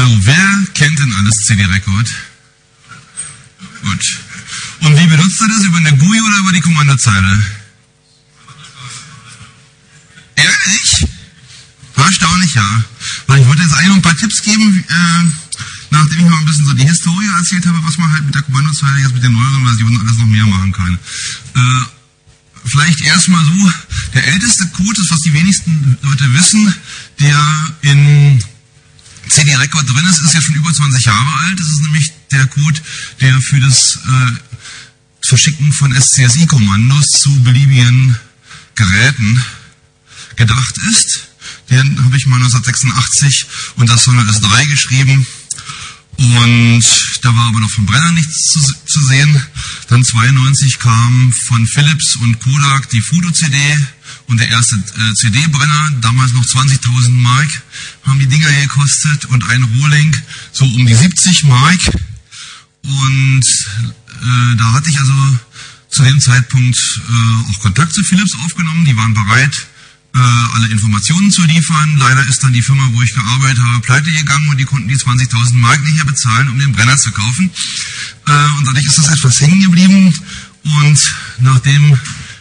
Hallo, wer kennt denn alles CD-Record? Gut. Und wie benutzt ihr das? Über eine GUI oder über die Kommandozeile? Ehrlich? Erstaunlich, ja. Weil ich wollte jetzt eigentlich noch ein paar Tipps geben, nachdem ich mal ein bisschen so die Historie erzählt habe, was man halt mit der Kommandozeile jetzt mit den neueren Versionen alles noch mehr machen kann. Vielleicht erstmal so, der älteste Code, das was die wenigsten Leute wissen, der in CD-Record drin ist, ist ja schon über 20 Jahre alt. Das ist nämlich der Code, der für das Verschicken von SCSI-Kommandos zu beliebigen Geräten gedacht ist. Den habe ich mal 1986 unter Sonnet S3 geschrieben. Und da war aber noch vom Brenner nichts zu sehen. Dann 1992 kam von Philips und Kodak die Fudo-CD und der erste CD-Brenner, damals noch 20.000 Mark, haben die Dinger gekostet und ein Rohlink so um die 70 Mark. Und da hatte ich also zu dem Zeitpunkt auch Kontakt zu Philips aufgenommen. Die waren bereit, alle Informationen zu liefern. Leider ist dann die Firma, wo ich gearbeitet habe, pleite gegangen und die konnten die 20.000 Mark nicht mehr bezahlen, um den Brenner zu kaufen. Und dadurch ist das etwas hängen geblieben. Und nachdem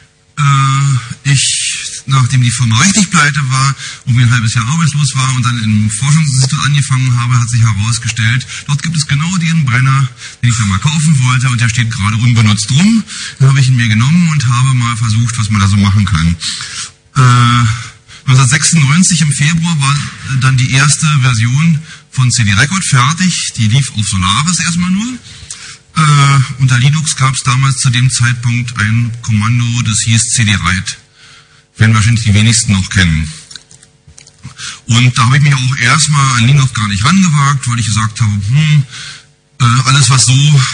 die Firma richtig pleite war, irgendwie ein halbes Jahr arbeitslos war und dann im Forschungsinstitut angefangen habe, hat sich herausgestellt, dort gibt es genau den Brenner, den ich mal kaufen wollte und der steht gerade unbenutzt rum. Dann habe ich ihn mir genommen und habe mal versucht, was man da so machen kann. 1996 im Februar war dann die erste Version von CD-Record fertig. Die lief auf Solaris erstmal nur. Unter Linux gab es damals zu dem Zeitpunkt ein Kommando, das hieß CD-Write. Werden wahrscheinlich die wenigsten noch kennen. Und da habe ich mich auch erstmal an Linux gar nicht rangewagt, weil ich gesagt habe, alles was so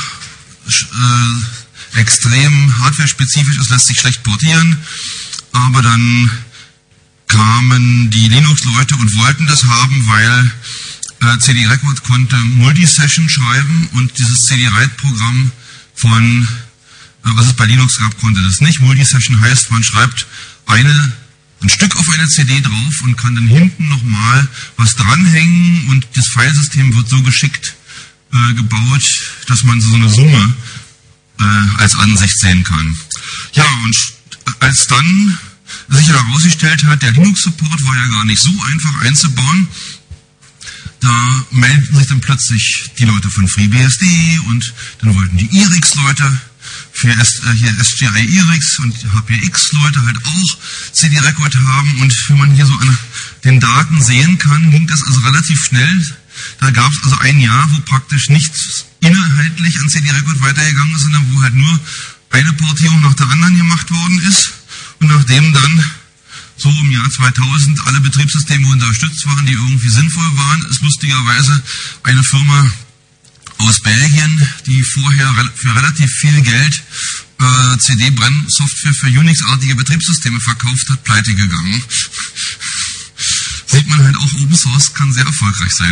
extrem hardware-spezifisch ist, lässt sich schlecht portieren. Aber dann kamen die Linux-Leute und wollten das haben, weil CD-Record konnte Multisession schreiben und dieses CD-Write-Programm was es bei Linux gab, konnte das nicht. Multisession heißt, man schreibt ein Stück auf eine CD drauf und kann dann hinten nochmal was dranhängen und das Filesystem wird so geschickt gebaut, dass man so eine Summe als Ansicht sehen kann. Ja, und als dann sich herausgestellt hat, der Linux-Support war ja gar nicht so einfach einzubauen, da meldeten sich dann plötzlich die Leute von FreeBSD und dann wollten die IRIX-Leute für hier SGI IRIX und HPX-Leute halt auch CD-Record haben und wie man hier so an den Daten sehen kann, ging das also relativ schnell. Da gab es also ein Jahr, wo praktisch nichts inhaltlich an CD-Record weitergegangen ist, sondern wo halt nur eine Portierung nach der anderen gemacht worden ist. Und nachdem dann so im Jahr 2000 alle Betriebssysteme unterstützt waren, die irgendwie sinnvoll waren, ist lustigerweise eine Firma aus Belgien, die vorher für relativ viel Geld CD-Brennsoftware für Unix-artige Betriebssysteme verkauft hat, pleite gegangen. Sieht man halt auch, Open Source kann sehr erfolgreich sein.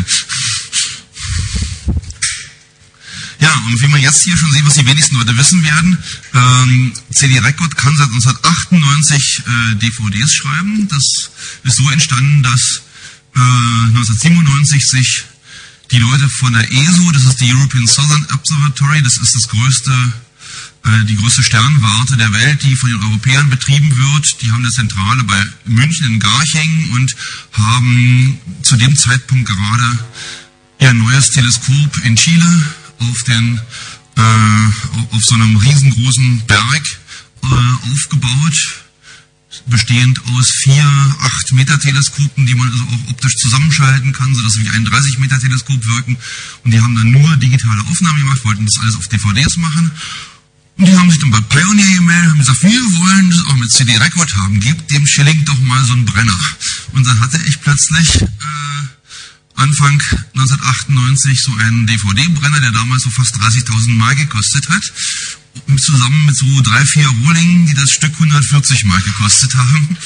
Ja, und wie man jetzt hier schon sieht, was die wenigsten Leute wissen werden, CD-Record kann seit 1998 DVDs schreiben. Das ist so entstanden, dass 1997 sich die Leute von der ESO, das ist die European Southern Observatory, das ist die größte Sternwarte der Welt, die von den Europäern betrieben wird. Die haben eine Zentrale bei München in Garching und haben zu dem Zeitpunkt gerade ihr neues Teleskop in Chile auf so einem riesengroßen Berg aufgebaut, bestehend aus 4 8-Meter-Teleskopen, die man also auch optisch zusammenschalten kann, sodass sie wie ein 30-Meter-Teleskop wirken. Und die haben dann nur digitale Aufnahmen gemacht, wollten das alles auf DVDs machen. Und die haben sich dann bei Pioneer gemeldet, haben gesagt, wir wollen das auch mit CD-Record haben, gebt dem Schilling doch mal so einen Brenner. Und dann hatte ich plötzlich Anfang 1998 so einen DVD-Brenner, der damals so fast 30.000 Mark gekostet hat, zusammen mit so 3, 4 Rohlingen, die das Stück 140 Mark gekostet haben.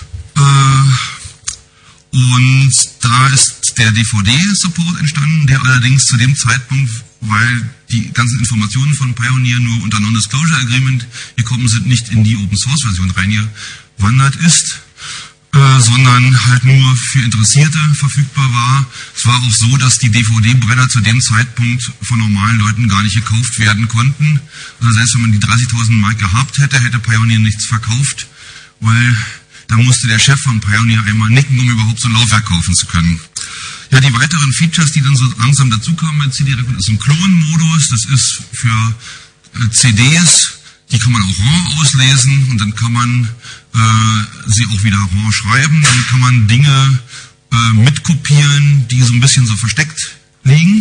Und da ist der DVD-Support entstanden, der allerdings zu dem Zeitpunkt, weil die ganzen Informationen von Pioneer nur unter Non-Disclosure Agreement gekommen sind, nicht in die Open-Source-Version reingewandert ist. sondern halt nur für Interessierte verfügbar war. Es war auch so, dass die DVD-Brenner zu dem Zeitpunkt von normalen Leuten gar nicht gekauft werden konnten. Also selbst wenn man die 30.000 Mark gehabt hätte, hätte Pioneer nichts verkauft, weil da musste der Chef von Pioneer einmal nicken, um überhaupt so ein Laufwerk kaufen zu können. Ja, die weiteren Features, die dann so langsam dazukamen bei CD-Record, ist ein Klonmodus. Das ist für CDs, die kann man auch RAW auslesen und dann kann man sie auch wieder RAW schreiben. Dann kann man Dinge mitkopieren, die so ein bisschen so versteckt liegen.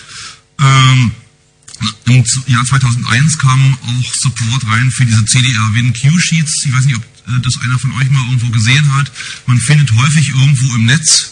Im Jahr 2001 kam auch Support rein für diese CDR-Win Q-Sheets. Ich weiß nicht, ob das einer von euch mal irgendwo gesehen hat. Man findet häufig irgendwo im Netz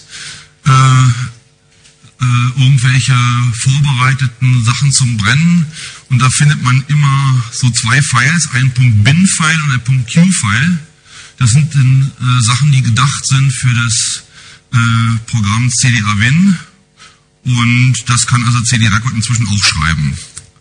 irgendwelche vorbereiteten Sachen zum Brennen. Und da findet man immer so zwei Files, ein .bin-File und ein .q-File. Das sind dann Sachen, die gedacht sind für das Programm CDR-Win. Und das kann also CD-Record inzwischen auch schreiben.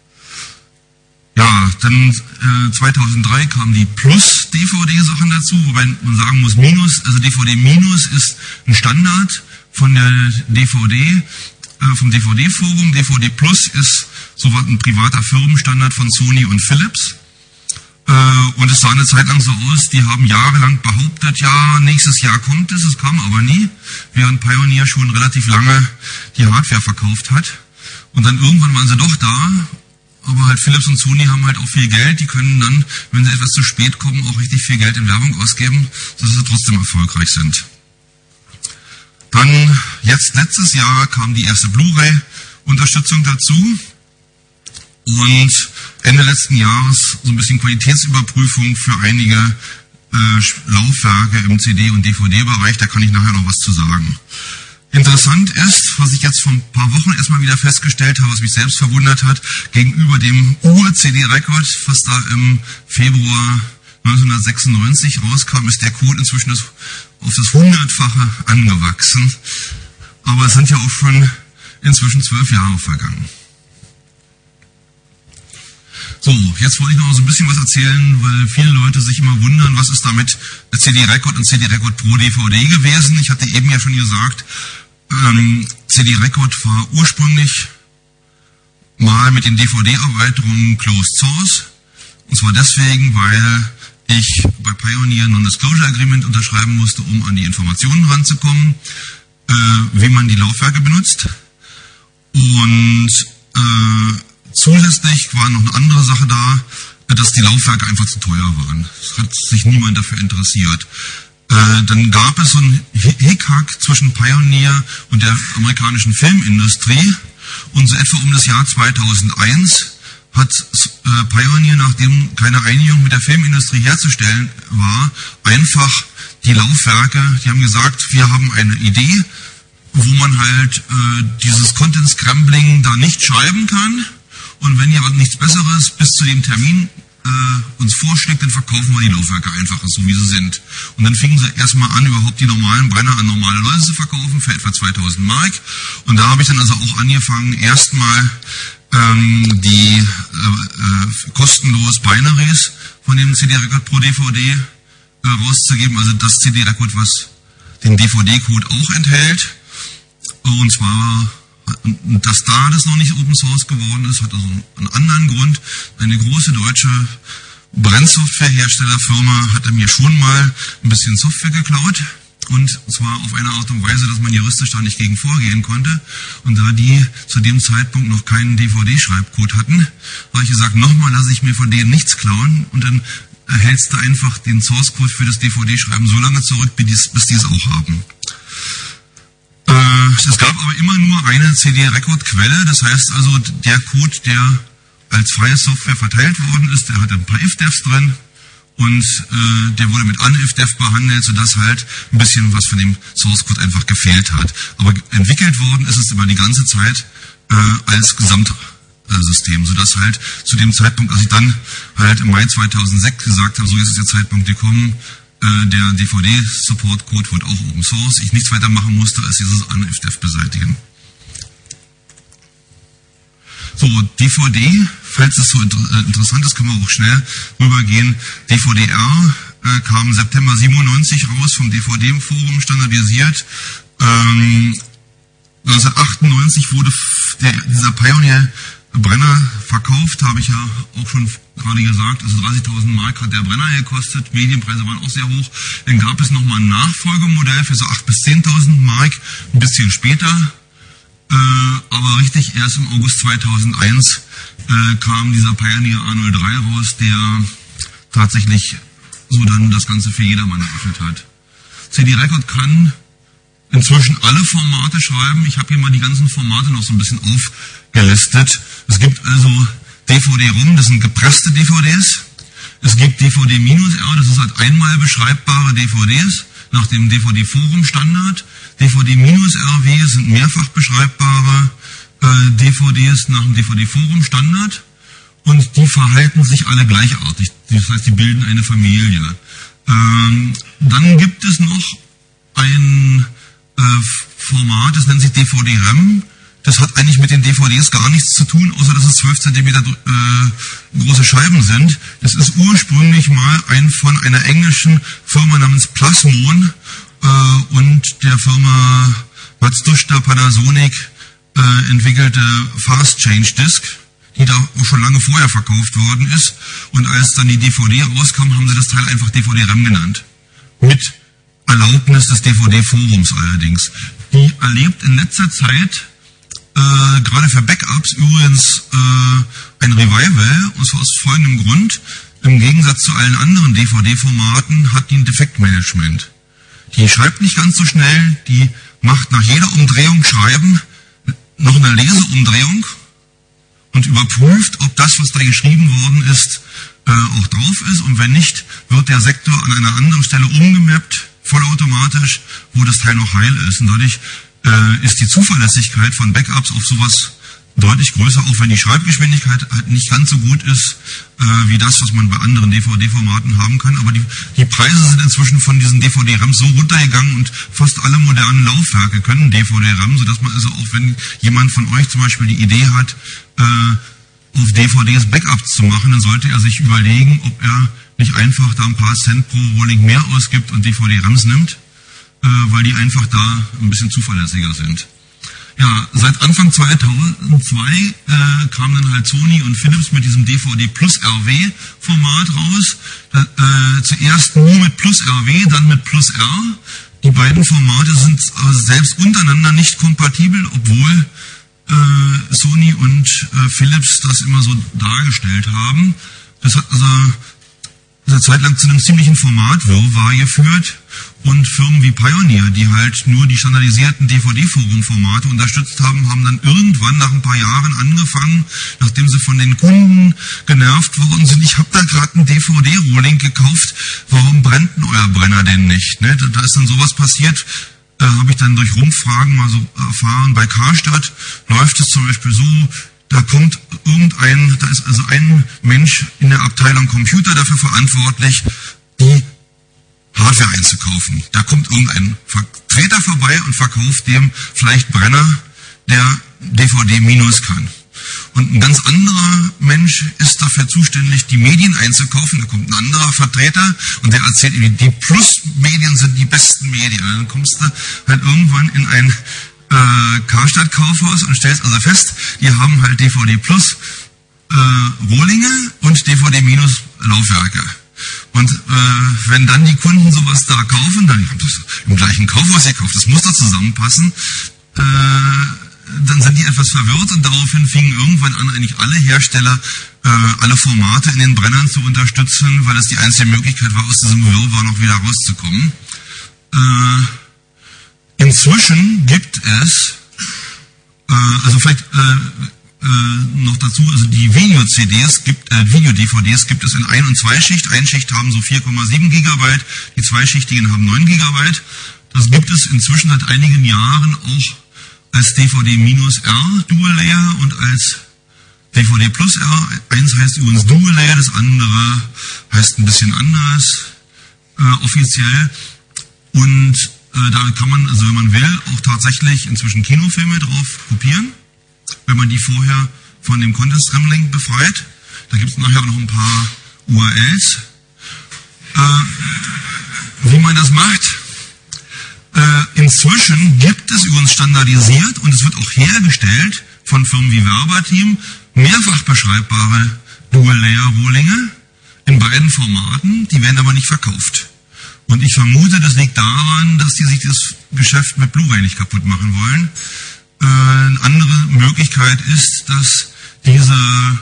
Ja, dann 2003 kamen die Plus-DVD-Sachen dazu, wobei man sagen muss, Minus, also DVD- ist ein Standard von der DVD, vom DVD-Forum. DVD Plus ist so ein privater Firmenstandard von Sony und Philips. Und es sah eine Zeit lang so aus, die haben jahrelang behauptet, ja, nächstes Jahr kommt es kam aber nie, während Pioneer schon relativ lange die Hardware verkauft hat. Und dann irgendwann waren sie doch da, aber halt Philips und Sony haben halt auch viel Geld, die können dann, wenn sie etwas zu spät kommen, auch richtig viel Geld in Werbung ausgeben, sodass sie trotzdem erfolgreich sind. Dann, jetzt letztes Jahr kam die erste Blu-ray-Unterstützung dazu und Ende letzten Jahres so ein bisschen Qualitätsüberprüfung für einige Laufwerke im CD- und DVD-Bereich, da kann ich nachher noch was zu sagen. Interessant ist, was ich jetzt vor ein paar Wochen erstmal wieder festgestellt habe, was mich selbst verwundert hat, gegenüber dem Ur-CD-Record, was da im Februar 1996 rauskam, ist der Code inzwischen auf das 100-fache angewachsen. Aber es sind ja auch schon inzwischen 12 Jahre vergangen. So, jetzt wollte ich noch so ein bisschen was erzählen, weil viele Leute sich immer wundern, was ist da mit CD-Record und CD-Record Pro DVD gewesen. Ich hatte eben ja schon gesagt, CD-Record war ursprünglich mal mit den DVD-Erweiterungen Closed Source. Und zwar deswegen, weil ich bei Pioneer Non-Disclosure Agreement unterschreiben musste, um an die Informationen ranzukommen, wie man die Laufwerke benutzt. Und zusätzlich war noch eine andere Sache da, dass die Laufwerke einfach zu teuer waren. Es hat sich niemand dafür interessiert. Dann gab es so einen Hickhack zwischen Pioneer und der amerikanischen Filmindustrie. Und so etwa um das Jahr 2001 hat Pioneer, nachdem keine Einigung mit der Filmindustrie herzustellen war, einfach die Laufwerke, die haben gesagt, wir haben eine Idee, wo man halt dieses Content Scrambling da nicht schreiben kann. Und wenn ihr nichts Besseres bis zu dem Termin uns vorschlägt, dann verkaufen wir die Laufwerke einfach so, wie sie sind. Und dann fingen sie erstmal an, überhaupt die normalen Brenner an normale Leute zu verkaufen für etwa 2000 Mark. Und da habe ich dann also auch angefangen, erstmal die kostenlos Binaries von dem CD-Record Pro DVD rauszugeben. Also das CD-Record, was den DVD-Code auch enthält. Und zwar, dass da das noch nicht Open Source geworden ist, hat also einen anderen Grund. Eine große deutsche Brennsoftwareherstellerfirma hatte mir schon mal ein bisschen Software geklaut. Und zwar auf eine Art und Weise, dass man juristisch da nicht gegen vorgehen konnte. Und da die zu dem Zeitpunkt noch keinen DVD-Schreibcode hatten, habe ich gesagt, nochmal lasse ich mir von denen nichts klauen. Und dann erhältst du einfach den Source-Code für das DVD-Schreiben so lange zurück, bis die es auch haben. Es gab aber immer nur eine CD-Record-Quelle. Das heißt also, der Code, der als freie Software verteilt worden ist, der hatte ein paar if-defs drin. Und der wurde mit unif-def behandelt, sodass halt ein bisschen was von dem Source-Code einfach gefehlt hat. Aber entwickelt worden ist es über die ganze Zeit als Gesamtsystem, sodass halt zu dem Zeitpunkt, als ich dann halt im Mai 2006 gesagt habe, so ist es der Zeitpunkt gekommen, der DVD-Support-Code wurde auch Open Source, ich nichts weiter machen musste, als dieses unif-def beseitigen. So, DVD, falls es so interessant ist, können wir auch schnell rübergehen. DVD-R kam September 97 raus, vom DVD-Forum standardisiert. 1998 wurde dieser Pioneer-Brenner verkauft, habe ich ja auch schon gerade gesagt. Also 30.000 Mark hat der Brenner gekostet, Medienpreise waren auch sehr hoch. Dann gab es nochmal ein Nachfolgemodell für so 8.000 bis 10.000 Mark, ein bisschen später. Aber richtig erst im August 2001 kam dieser Pioneer A03 raus, der tatsächlich so dann das Ganze für jedermann eröffnet hat. CD Record kann inzwischen alle Formate schreiben. Ich habe hier mal die ganzen Formate noch so ein bisschen aufgelistet. Es gibt also DVD-ROM, das sind gepresste DVDs. Es gibt DVD-R, das ist halt einmal beschreibbare DVDs nach dem DVD-Forum-Standard. DVD-RW sind mehrfach beschreibbare DVDs nach dem DVD-Forum-Standard. Und die verhalten sich alle gleichartig. Das heißt, die bilden eine Familie. Dann gibt es noch ein Format, das nennt sich DVD-RAM. Das hat eigentlich mit den DVDs gar nichts zu tun, außer dass es 12 cm große Scheiben sind. Das ist ursprünglich mal von einer englischen Firma namens Plasmon und der Firma Matsushita Panasonic entwickelte Fast Change Disc, die da auch schon lange vorher verkauft worden ist. Und als dann die DVD rauskam, haben sie das Teil einfach DVD-RAM genannt. Mit Erlaubnis des DVD-Forums allerdings. Die erlebt in letzter Zeit gerade für Backups übrigens ein Revival, und zwar aus folgendem Grund. Im Gegensatz zu allen anderen DVD-Formaten hat die ein Defektmanagement. Die schreibt nicht ganz so schnell, die macht nach jeder Umdrehung schreiben noch eine Leseumdrehung und überprüft, ob das, was da geschrieben worden ist, auch drauf ist. Und wenn nicht, wird der Sektor an einer anderen Stelle umgemappt, vollautomatisch, wo das Teil noch heil ist. Und dadurch ist die Zuverlässigkeit von Backups auf sowas deutlich größer, auch wenn die Schreibgeschwindigkeit halt nicht ganz so gut ist, wie das, was man bei anderen DVD-Formaten haben kann. Aber die Preise sind inzwischen von diesen DVD-RAMs so runtergegangen und fast alle modernen Laufwerke können DVD-RAM, sodass man also auch, wenn jemand von euch zum Beispiel die Idee hat, auf DVDs Backups zu machen, dann sollte er sich überlegen, ob er nicht einfach da ein paar Cent pro Rolling mehr ausgibt und DVD-RAMs nimmt, weil die einfach da ein bisschen zuverlässiger sind. Ja, seit Anfang 2002 kamen dann halt Sony und Philips mit diesem DVD Plus RW Format raus. Zuerst nur mit Plus RW, dann mit Plus R. Die beiden Formate sind selbst untereinander nicht kompatibel, obwohl Sony und Philips das immer so dargestellt haben. Das hat also eine Zeit lang zu einem ziemlichen Formatwirrwarr geführt. Und Firmen wie Pioneer, die halt nur die standardisierten DVD-Forum-Formate unterstützt haben, haben dann irgendwann nach ein paar Jahren angefangen, nachdem sie von den Kunden genervt worden sind, ich habe da gerade einen DVD-Rolling gekauft, warum brennt denn euer Brenner denn nicht? Ne? Da ist dann sowas passiert, habe ich dann durch Rumfragen mal so erfahren, bei Karstadt läuft es zum Beispiel so, da ist also ein Mensch in der Abteilung Computer dafür verantwortlich, die Hardware einzukaufen. Da kommt irgendein Vertreter vorbei und verkauft dem vielleicht Brenner, der DVD minus kann. Und ein ganz anderer Mensch ist dafür zuständig, die Medien einzukaufen. Da kommt ein anderer Vertreter und der erzählt ihm, die Plus-Medien sind die besten Medien. Und dann kommst du halt irgendwann in ein Karstadt-Kaufhaus und stellst also fest, die haben halt DVD Plus Rohlinge und DVD minus Laufwerke. Und wenn dann die Kunden sowas da kaufen, dann haben das im gleichen Kaufhaus gekauft, das muss da zusammenpassen, dann sind die etwas verwirrt und daraufhin fingen irgendwann an, eigentlich alle Hersteller alle Formate in den Brennern zu unterstützen, weil es die einzige Möglichkeit war, aus diesem Wirrwarr noch wieder rauszukommen. Inzwischen gibt es, also vielleicht noch dazu, also die Video-CDs, Video-DVDs gibt es in Ein- und Zweischicht. Einschicht haben so 4,7 Gigabyte, die zweischichtigen haben 9 Gigabyte. Das gibt es inzwischen seit einigen Jahren auch als DVD-R Dual Layer und als DVD Plus R. Eins heißt übrigens Dual Layer, das andere heißt ein bisschen anders offiziell. Und da kann man, also wenn man will, auch tatsächlich inzwischen Kinofilme drauf kopieren, wenn man die vorher von dem Content Scrambling befreit. Da gibt es nachher noch ein paar URLs. wie man das macht. Inzwischen gibt es übrigens standardisiert und es wird auch hergestellt von Firmen wie Verbatim mehrfach beschreibbare Dual-Layer-Rohlinge in beiden Formaten, die werden aber nicht verkauft. Und ich vermute, das liegt daran, dass die sich das Geschäft mit Blu-ray nicht kaputt machen wollen. Eine andere Möglichkeit ist, dass diese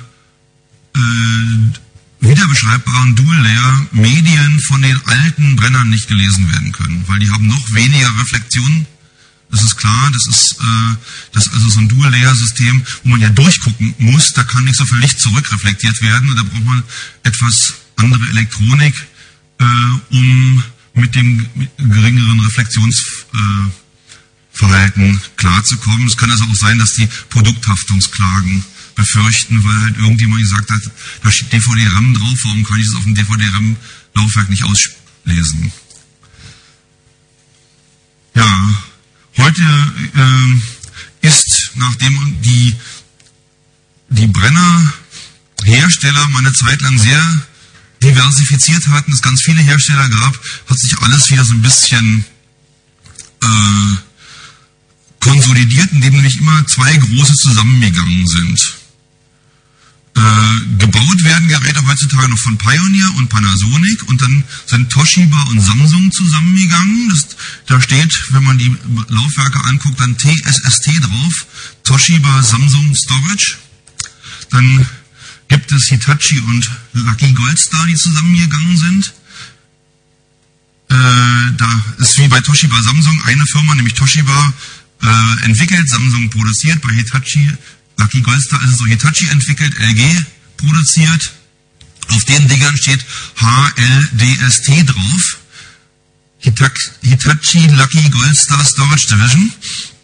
wiederbeschreibbaren Dual-Layer-Medien von den alten Brennern nicht gelesen werden können, weil die haben noch weniger Reflexion. Das ist klar, das ist also so ein Dual-Layer-System, wo man ja durchgucken muss, da kann nicht so viel Licht zurückreflektiert werden und da braucht man etwas andere Elektronik, um mit dem geringeren Reflexionsverhalten klarzukommen. Es kann also auch sein, dass die Produkthaftungsklagen befürchten, weil halt irgendjemand gesagt hat, da steht DVD-RAM drauf, warum kann ich das auf dem DVD-RAM-Laufwerk nicht auslesen? Ja, heute ist, nachdem die Brennerhersteller mal eine Zeit lang sehr diversifiziert hatten, es ganz viele Hersteller gab, hat sich alles wieder so ein bisschen konsolidiert, indem nämlich immer zwei große zusammengegangen sind. Gebaut werden Geräte heutzutage noch von Pioneer und Panasonic und dann sind Toshiba und Samsung zusammengegangen. Da steht, wenn man die Laufwerke anguckt, dann TSST drauf, Toshiba Samsung Storage. Dann gibt es Hitachi und Lucky Goldstar, die zusammengegangen sind. Da ist wie bei Toshiba Samsung eine Firma, nämlich Toshiba, entwickelt, Samsung produziert, bei Hitachi Lucky Goldstar ist es so Hitachi entwickelt, LG produziert. Auf den Dingern steht HLDST drauf. Hitachi Lucky Goldstar Storage Division.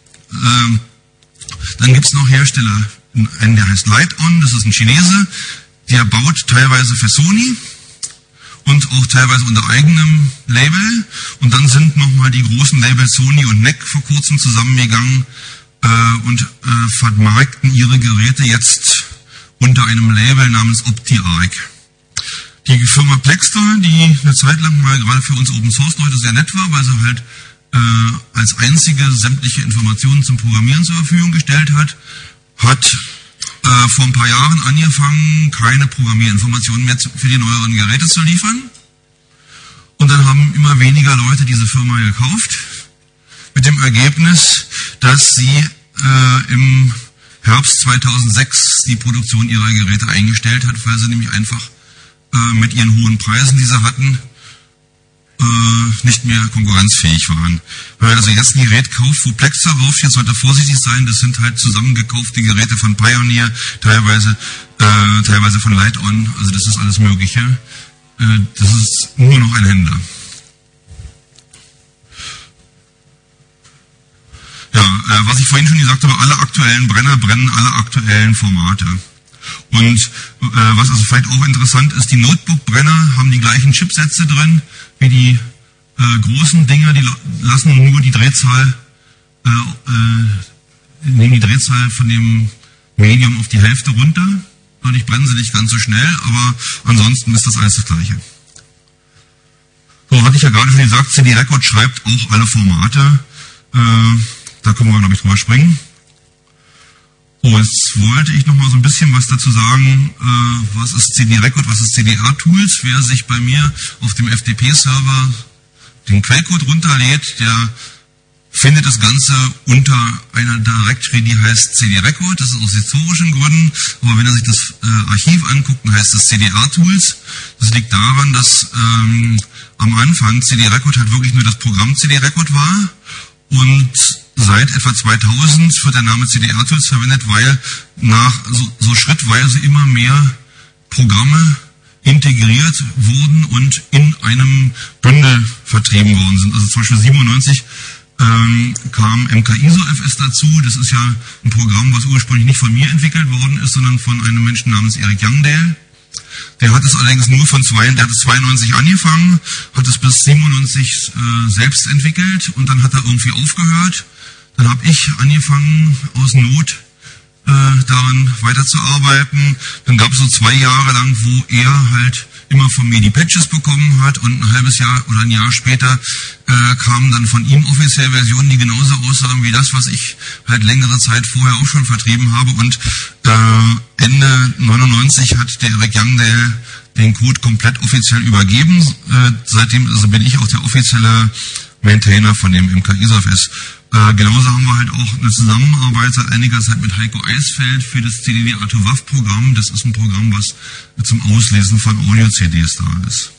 Dann gibt es noch Hersteller, einen der heißt Light-On, das ist ein Chinese, der baut teilweise für Sony und auch teilweise unter eigenem Label. Und dann sind nochmal die großen Labels Sony und NEC vor kurzem zusammengegangen und vermarkten ihre Geräte jetzt unter einem Label namens OptiArc. Die Firma Plextor, die eine Zeit lang mal gerade für uns Open-Source-Leute sehr nett war, weil sie halt als einzige sämtliche Informationen zum Programmieren zur Verfügung gestellt hat, hat vor ein paar Jahren angefangen, keine Programmierinformationen mehr für die neueren Geräte zu liefern. Und dann haben immer weniger Leute diese Firma gekauft, mit dem Ergebnis, dass sie im Herbst 2006 die Produktion ihrer Geräte eingestellt hat, weil sie nämlich einfach mit ihren hohen Preisen, die sie hatten, nicht mehr konkurrenzfähig waren. Wenn man also jetzt ein Gerät kauft, wo Plextor draufsteht, sollte vorsichtig sein, das sind halt zusammengekaufte Geräte von Pioneer, teilweise von Light-On, also das ist alles Mögliche. Das ist nur noch ein Händler. Ja, was ich vorhin schon gesagt habe, alle aktuellen Brenner brennen alle aktuellen Formate. Und was also vielleicht auch interessant ist, die Notebook-Brenner haben die gleichen Chipsätze drin wie die großen Dinger, die lassen nur die Drehzahl, nehmen die Drehzahl von dem Medium auf die Hälfte runter. Dadurch brennen sie nicht ganz so schnell, aber ansonsten ist das alles das Gleiche. So, hatte ich ja gerade schon gesagt, CD Record schreibt auch alle Formate. Da können wir, glaube ich, drüber springen. So, jetzt wollte ich noch mal so ein bisschen was dazu sagen, was ist CD Record, was ist CDR-Tools. Wer sich bei mir auf dem FTP-Server den Quellcode runterlädt, der findet das Ganze unter einer Directory, die heißt CD Record. Das ist aus historischen Gründen, aber wenn er sich das Archiv anguckt, dann heißt es CDR-Tools. Das liegt daran, dass am Anfang CD Record halt wirklich nur das Programm CD Record war und seit etwa 2000 wird der Name CDR-Tools verwendet, weil so schrittweise immer mehr Programme integriert wurden und in einem Bündel vertrieben worden sind. Also zum Beispiel 97 kam MK-ISO-FS dazu. Das ist ja ein Programm, was ursprünglich nicht von mir entwickelt worden ist, sondern von einem Menschen namens Eric Youngdale. Der hat es allerdings nur der hat es 92 angefangen, hat es bis 97 selbst entwickelt und dann hat er irgendwie aufgehört. Dann habe ich angefangen, aus Not daran weiterzuarbeiten. Dann gab es so 2 Jahre lang, wo er halt immer von mir die Patches bekommen hat, und ein halbes Jahr oder ein Jahr später kamen dann von ihm offiziell Versionen, die genauso aussahen wie das, was ich halt längere Zeit vorher auch schon vertrieben habe. Und Ende 99 hat der Eric Youngdale den Code komplett offiziell übergeben. Seitdem also bin ich auch der offizielle Maintainer von dem MK-ISOFS. Genauso haben wir halt auch eine Zusammenarbeit seit einiger Zeit mit Heiko Eisfeld für das CDD-AtoWAF-Programm. Das ist ein Programm, was zum Auslesen von Audio-CDs da ist.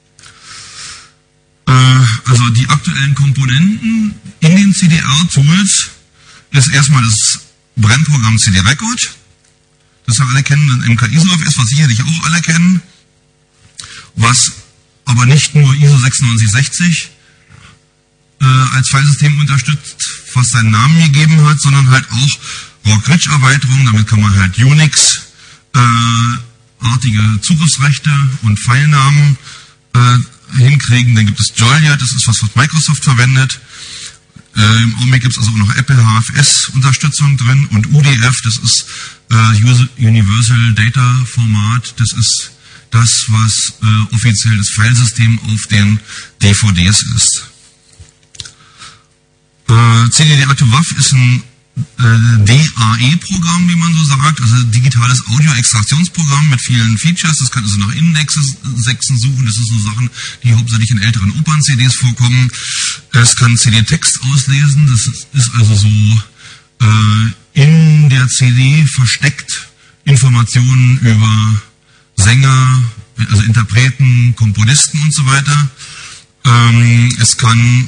Also die aktuellen Komponenten in den CDR-Tools ist erstmal das Brennprogramm CD-Record. Das wir alle kennen, ein MK-ISOFS, was sicherlich auch alle kennen. Was aber nicht nur ISO 9660 als Filesystem unterstützt, was seinen Namen gegeben hat, sondern halt auch Rock-Rich-Erweiterungen. Damit kann man halt Unix-artige Zugriffsrechte und Filenamen hinkriegen. Dann gibt es Juliet, das ist was Microsoft verwendet. Im Augenblick gibt es also auch noch Apple HFS-Unterstützung drin, und UDF, das ist Universal Data Format, das ist das, was offiziell das Filesystem auf den DVDs ist. CDD-AtoWAF ist ein DAE-Programm, wie man so sagt, also digitales Audio-Extraktionsprogramm mit vielen Features. Das kann also nach Indexen suchen, das sind so Sachen, die hauptsächlich in älteren Opern-CDs vorkommen. Es kann CD-Text auslesen, das ist also so in der CD versteckt Informationen über Sänger, also Interpreten, Komponisten und so weiter. Es kann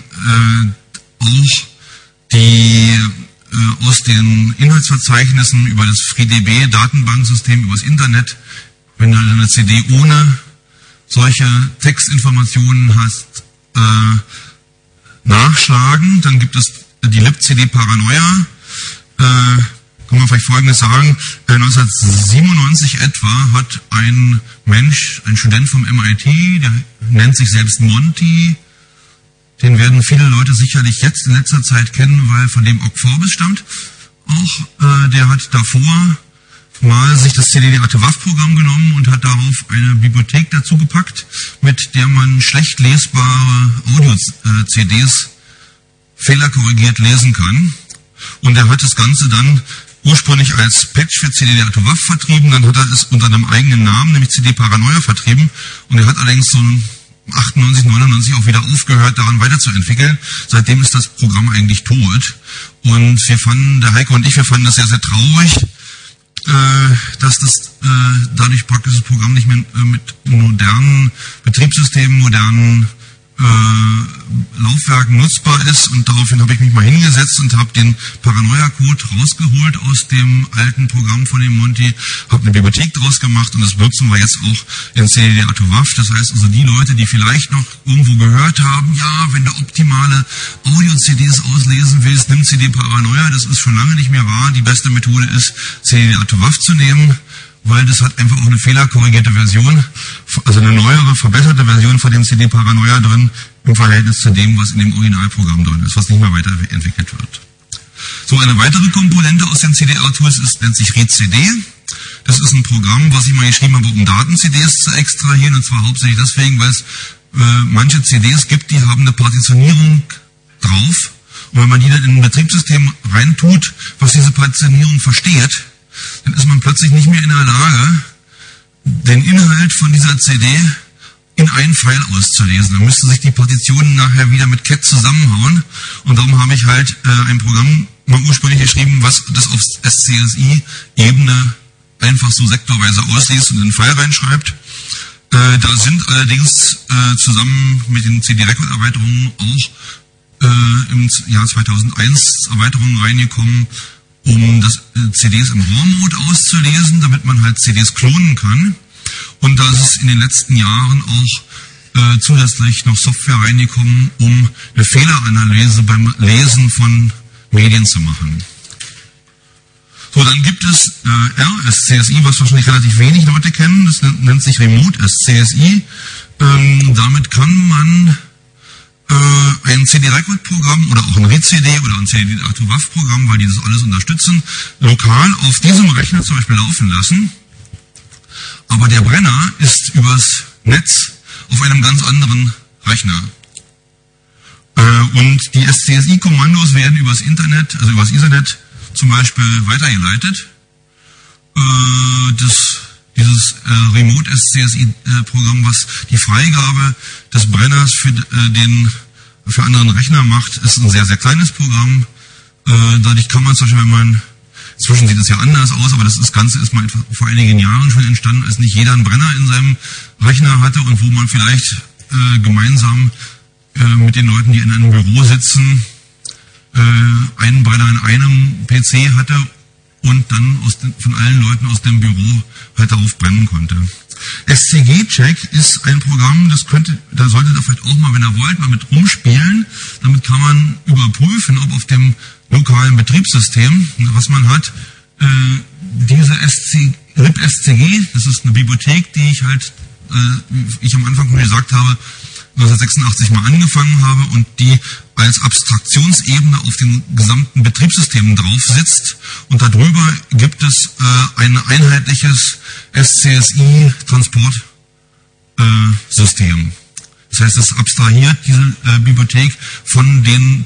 auch die aus den Inhaltsverzeichnissen über das FreeDB-Datenbanksystem, übers Internet, wenn du eine CD ohne solche Textinformationen hast, nachschlagen. Dann gibt es die libcd Paranoia. Kann man vielleicht Folgendes sagen. 1997 etwa hat ein Mensch, ein Student vom MIT, der nennt sich selbst Monty, den werden viele Leute sicherlich jetzt in letzter Zeit kennen, weil von dem Ogg Vorbis stammt. Auch der hat davor mal sich das CDD-AtoWAF-Programm genommen und hat darauf eine Bibliothek dazu gepackt, mit der man schlecht lesbare Audio-CDs fehlerkorrigiert lesen kann. Und er hat das Ganze dann ursprünglich als Patch für CDD-AtoWAF vertrieben, dann hat er es unter einem eigenen Namen, nämlich CD Paranoia, vertrieben. Und er hat allerdings so ein 98, 99 auch wieder aufgehört, daran weiterzuentwickeln. Seitdem ist das Programm eigentlich tot. Und wir fanden, der Heiko und ich, wir fanden das sehr, sehr traurig, dass das dadurch praktisch das Programm nicht mehr mit modernen Betriebssystemen, modernen Laufwerken nutzbar ist, und daraufhin habe ich mich mal hingesetzt und habe den Paranoia-Code rausgeholt aus dem alten Programm von dem Monty, habe eine Bibliothek draus gemacht, und das benutzen wir jetzt auch in CDD-AtoWAF. Das heißt also, die Leute, die vielleicht noch irgendwo gehört haben, ja, wenn du optimale Audio-CDs auslesen willst, nimm CD Paranoia, das ist schon lange nicht mehr wahr. Die beste Methode ist, CDD-AtoWAF zu nehmen, weil das hat einfach auch eine fehlerkorrigierte Version, also eine neuere, verbesserte Version von dem CD Paranoia drin, im Verhältnis zu dem, was in dem Originalprogramm drin ist, was nicht mehr weiterentwickelt wird. So, eine weitere Komponente aus den CDR-Tools nennt sich ReadCD. Das ist ein Programm, was ich mal geschrieben habe, um Daten-CDs zu extrahieren, und zwar hauptsächlich deswegen, weil es manche CDs gibt, die haben eine Partitionierung drauf, und wenn man die dann in ein Betriebssystem reintut, was diese Partitionierung versteht, dann ist man plötzlich nicht mehr in der Lage, den Inhalt von dieser CD in einen File auszulesen. Dann müsste sich die Partitionen nachher wieder mit Cat zusammenhauen, und darum habe ich halt ein Programm mal ursprünglich geschrieben, was das auf SCSI-Ebene einfach so sektorweise ausliest und in den File reinschreibt. Da sind allerdings zusammen mit den CD-Record-Erweiterungen auch im Jahr 2001 Erweiterungen reingekommen, um das CDs im RAW-Mode auszulesen, damit man halt CDs klonen kann. Und da ist es in den letzten Jahren auch zusätzlich noch Software reingekommen, um eine Fehleranalyse beim Lesen von Medien zu machen. So, dann gibt es RSCSI, was wahrscheinlich relativ wenig Leute kennen. Das nennt sich Remote SCSI. Damit kann man ein CD-Record-Programm oder auch ein ReadCD oder ein CD-Artowav-Programm, weil die das alles unterstützen, lokal auf diesem Rechner zum Beispiel laufen lassen. Aber der Brenner ist übers Netz auf einem ganz anderen Rechner. Und die SCSI-Kommandos werden übers Internet, also übers Ethernet zum Beispiel weitergeleitet. Dieses Remote SCSI-Programm, was die Freigabe des Brenners für anderen Rechner macht, ist ein sehr, sehr kleines Programm. Dadurch kann man zum Beispiel, inzwischen sieht es ja anders aus, aber das Ganze ist mal vor einigen Jahren schon entstanden, als nicht jeder einen Brenner in seinem Rechner hatte und wo man vielleicht gemeinsam mit den Leuten, die in einem Büro sitzen, einen Brenner in einem PC hatte und dann von allen Leuten aus dem Büro halt darauf brennen konnte. SCG-Check ist ein Programm, da solltet ihr vielleicht auch mal, wenn ihr wollt, mal mit rumspielen. Damit kann man überprüfen, ob auf dem lokalen Betriebssystem, was man hat, diese RIP-SCG, das ist eine Bibliothek, die ich am Anfang schon gesagt habe, 1986 mal angefangen habe und die als Abstraktionsebene auf den gesamten Betriebssystemen drauf sitzt. Und darüber gibt es ein einheitliches SCSI-Transportsystem. Das heißt, es abstrahiert diese Bibliothek von den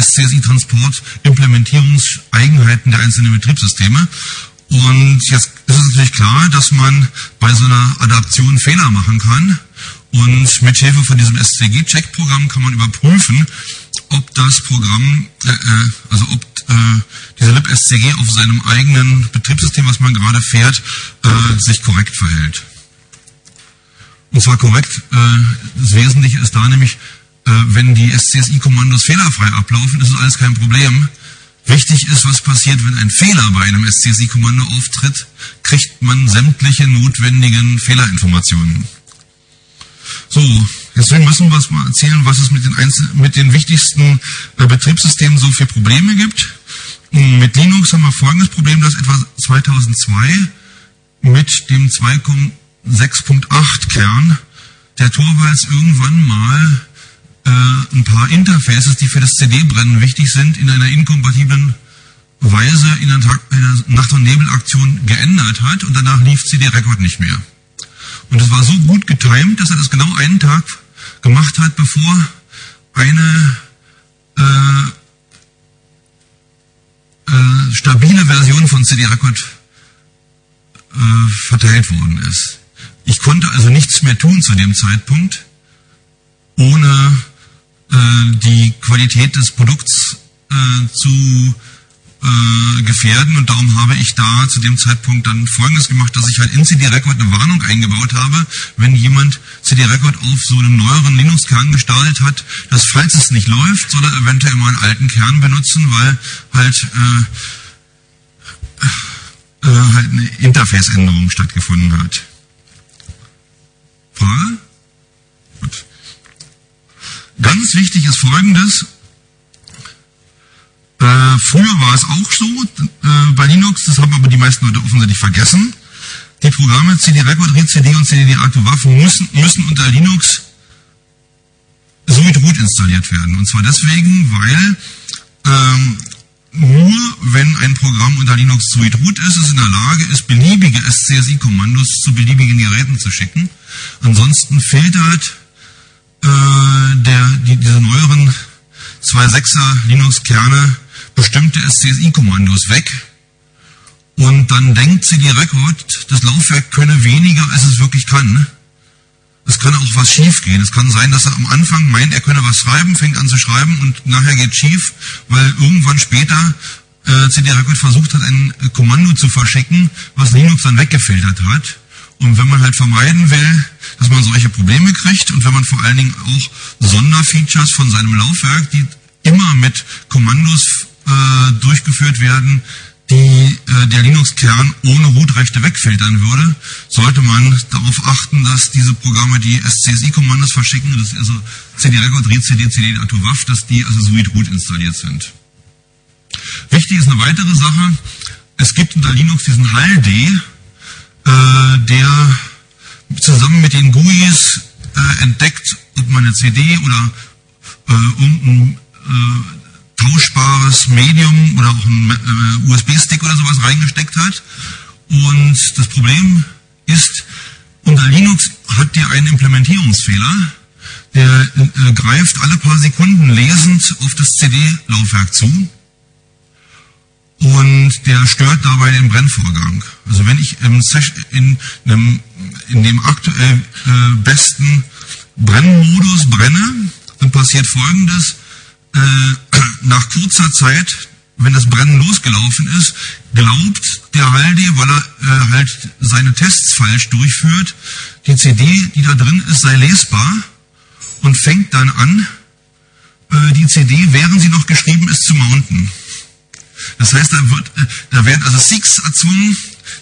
SCSI-Transport-Implementierungseigenheiten der einzelnen Betriebssysteme. Und jetzt ist es natürlich klar, dass man bei so einer Adaption Fehler machen kann. Und mit Hilfe von diesem SCG-Check-Programm kann man überprüfen, ob das Programm, ob diese lib-SCG auf seinem eigenen Betriebssystem, was man gerade fährt, sich korrekt verhält. Und zwar korrekt, das Wesentliche ist da nämlich, wenn die SCSI-Kommandos fehlerfrei ablaufen, ist es alles kein Problem. Wichtig ist, was passiert, wenn ein Fehler bei einem SCSI-Kommando auftritt, kriegt man sämtliche notwendigen Fehlerinformationen. So, deswegen müssen wir mal erzählen, was es mit den wichtigsten Betriebssystemen so für Probleme gibt. Mit Linux haben wir folgendes Problem, dass etwa 2002 mit dem 2.6.8 Kern der Torvalds irgendwann mal ein paar Interfaces, die für das CD-Brennen wichtig sind, in einer inkompatiblen Weise in einer Nacht- und Nebel-Aktion geändert hat und danach lief CD-Record nicht mehr. Und es war so gut getimt, dass er das genau einen Tag gemacht hat, bevor eine stabile Version von CD-Record verteilt worden ist. Ich konnte also nichts mehr tun zu dem Zeitpunkt, ohne die Qualität des Produkts zu gefährden, und darum habe ich da zu dem Zeitpunkt dann Folgendes gemacht, dass ich halt in CD-Record eine Warnung eingebaut habe, wenn jemand CD-Record auf so einem neueren Linux-Kern gestartet hat, dass falls es nicht läuft, soll er eventuell mal einen alten Kern benutzen, weil halt eine Interface-Änderung stattgefunden hat. Frage? Gut. Ganz wichtig ist Folgendes. Früher war es auch so, bei Linux, das haben aber die meisten Leute offensichtlich vergessen. Die Programme CD-Record, ReadCD und CD-Artowav müssen unter Linux Suite Root installiert werden. Und zwar deswegen, weil nur wenn ein Programm unter Linux Suite Root ist, es in der Lage ist, beliebige SCSI-Kommandos zu beliebigen Geräten zu schicken. Ansonsten filtert diese neueren 2.6er Linux-Kerne bestimmte SCSI-Kommandos weg, und dann denkt CD-Record, das Laufwerk könne weniger, als es wirklich kann. Es kann auch was schief gehen. Es kann sein, dass er am Anfang meint, er könne was schreiben, fängt an zu schreiben und nachher geht schief, weil irgendwann später CD-Record versucht hat, ein Kommando zu verschicken, was Linux dann weggefiltert hat. Und wenn man halt vermeiden will, dass man solche Probleme kriegt, und wenn man vor allen Dingen auch Sonderfeatures von seinem Laufwerk, die immer mit Kommandos durchgeführt werden, die der Linux-Kern ohne Root-Rechte wegfiltern würde, sollte man darauf achten, dass diese Programme die SCSI-Kommandos verschicken, das ist also CD-Record, ReadCD, CD-Artowav, dass die also Suite Root installiert sind. Wichtig ist eine weitere Sache, es gibt unter Linux diesen HAL-D, der zusammen mit den GUIs entdeckt, ob man eine CD oder irgendein tauschbares Medium oder auch ein USB-Stick oder sowas reingesteckt hat. Und das Problem ist, unter Linux hat der einen Implementierungsfehler, der greift alle paar Sekunden lesend auf das CD-Laufwerk zu und der stört dabei den Brennvorgang. Also wenn ich in dem aktuell besten Brennmodus brenne, dann passiert Folgendes: Nach kurzer Zeit, wenn das Brennen losgelaufen ist, glaubt der Halde, weil er halt seine Tests falsch durchführt, die CD, die da drin ist, sei lesbar und fängt dann an, die CD, während sie noch geschrieben ist, zu mounten. Das heißt, da werden also Seeks erzwungen,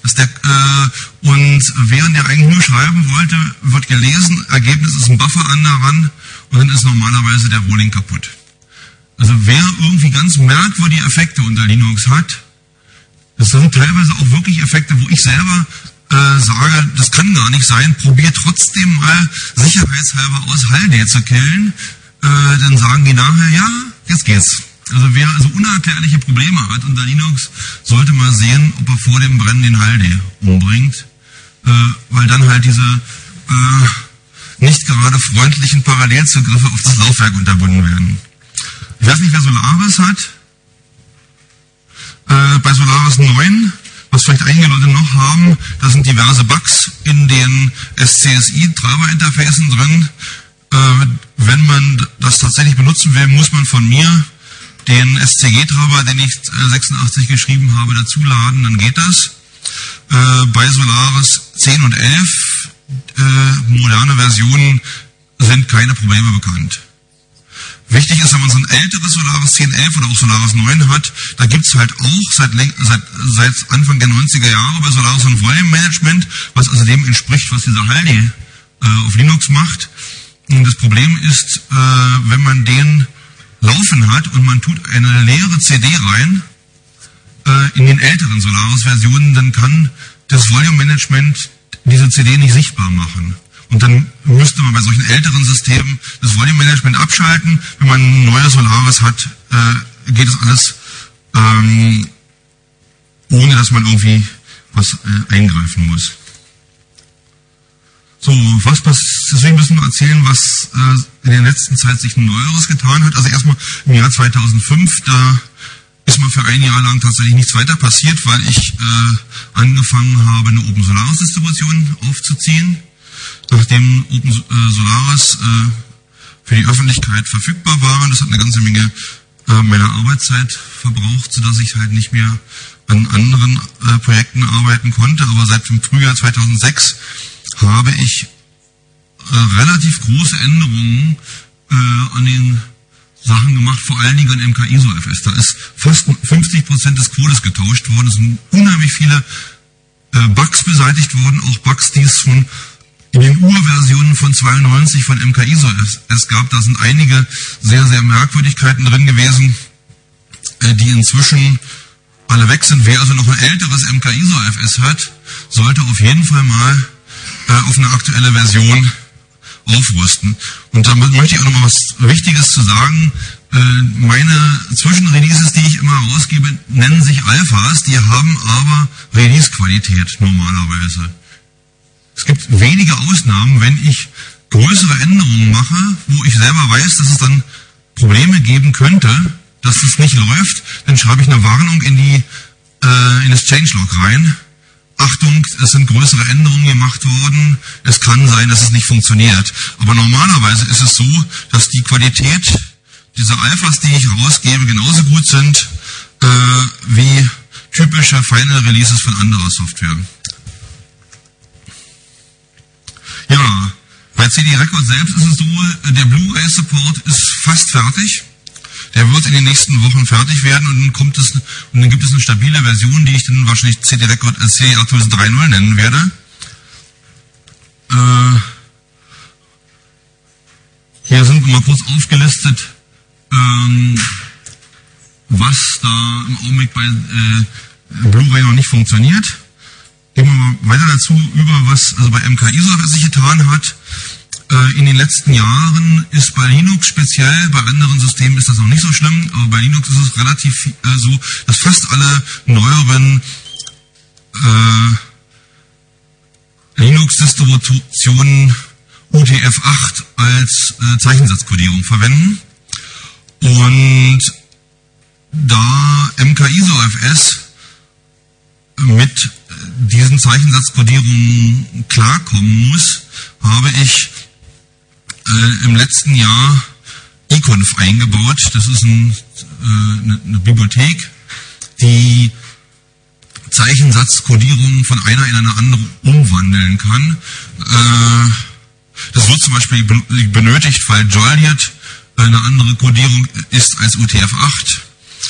und während er eigentlich nur schreiben wollte, wird gelesen, Ergebnis ist ein Buffer daran und dann ist normalerweise der Rolling kaputt. Also wer irgendwie ganz merkwürdige Effekte unter Linux hat, das sind teilweise auch wirklich Effekte, wo ich selber sage, das kann gar nicht sein, probiert trotzdem mal sicherheitshalber aus, Halde zu killen, dann sagen die nachher, ja, jetzt geht's. Also wer also unerklärliche Probleme hat unter Linux, sollte mal sehen, ob er vor dem Brennen den Halde umbringt, weil dann halt diese nicht gerade freundlichen Parallelzugriffe auf das Laufwerk unterbunden werden. Ich weiß nicht, wer Solaris hat. Bei Solaris 9, was vielleicht einige Leute noch haben, da sind diverse Bugs in den SCSI-Treiber-Interfacen drin. Wenn man das tatsächlich benutzen will, muss man von mir den SCG-Treiber, den ich 86 geschrieben habe, dazuladen, dann geht das. Bei Solaris 10 und 11, moderne Versionen, sind keine Probleme bekannt. Wichtig ist, wenn man so ein älteres Solaris 10.11 oder auch Solaris 9 hat, da gibt es halt auch seit Anfang der 90er Jahre bei Solaris ein Volume Management, was also dem entspricht, was dieser Halde auf Linux macht. Und das Problem ist, wenn man den laufen hat und man tut eine leere CD rein, in den älteren Solaris-Versionen, dann kann das Volume Management diese CD nicht sichtbar machen. Und dann müsste man bei solchen älteren Systemen das Volume Management abschalten. Wenn man ein neues Solaris hat, geht es alles ohne, dass man irgendwie was eingreifen muss. So, deswegen müssen wir erzählen, was in der letzten Zeit sich Neueres getan hat. Also erstmal im Jahr 2005, da ist mal für ein Jahr lang tatsächlich nichts weiter passiert, weil ich angefangen habe, eine Open Solaris Distribution aufzuziehen. Nachdem Open Solaris für die Öffentlichkeit verfügbar war, das hat eine ganze Menge meiner Arbeitszeit verbraucht, sodass ich halt nicht mehr an anderen Projekten arbeiten konnte. Aber seit dem Frühjahr 2006 habe ich relativ große Änderungen an den Sachen gemacht, vor allen Dingen an MK-ISO-FS. Da ist fast 50% des Codes getauscht worden. Es sind unheimlich viele Bugs beseitigt worden, auch Bugs, die es schon in den Urversionen von 92 von MK-ISO-FS gab. Da sind einige sehr, sehr Merkwürdigkeiten drin gewesen, die inzwischen alle weg sind. Wer also noch ein älteres MK-ISO-FS hat, sollte auf jeden Fall mal auf eine aktuelle Version aufrüsten. Und da möchte ich auch noch mal was Wichtiges zu sagen. Meine Zwischenreleases, die ich immer rausgebe, nennen sich Alphas, die haben aber Release-Qualität normalerweise. Es gibt wenige Ausnahmen, wenn ich größere Änderungen mache, wo ich selber weiß, dass es dann Probleme geben könnte, dass es nicht läuft, dann schreibe ich eine Warnung in das Changelog rein. Achtung, es sind größere Änderungen gemacht worden, es kann sein, dass es nicht funktioniert. Aber normalerweise ist es so, dass die Qualität dieser Alphas, die ich rausgebe, genauso gut sind wie typische Final Releases von anderer Software. Ja, bei CD Record selbst ist es so, der Blu-ray-Support ist fast fertig. Der wird in den nächsten Wochen fertig werden und dann gibt es eine stabile Version, die ich dann wahrscheinlich CD Record CD 8030 nennen werde. Hier sind mal kurz aufgelistet, was da im Augenblick bei Blu-ray noch nicht funktioniert. Gehen wir mal weiter dazu über, was also bei MK-ISO sich getan hat. In den letzten Jahren ist bei Linux speziell, bei anderen Systemen ist das noch nicht so schlimm, aber bei Linux ist es relativ so, dass fast alle neueren Linux-Distributionen UTF-8 als Zeichensatzkodierung verwenden. Und da MK-ISO-FS mit diesen Zeichensatzkodierungen klarkommen muss, habe ich im letzten Jahr econf eingebaut. Das ist eine Bibliothek, die Zeichensatzkodierungen von einer in eine andere umwandeln kann. Das wird zum Beispiel benötigt, weil Joliet eine andere Kodierung ist als UTF-8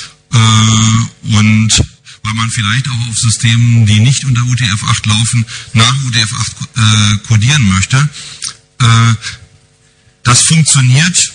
und weil man vielleicht auch auf Systemen, die nicht unter UTF-8 laufen, nach UTF-8 kodieren möchte. Das funktioniert,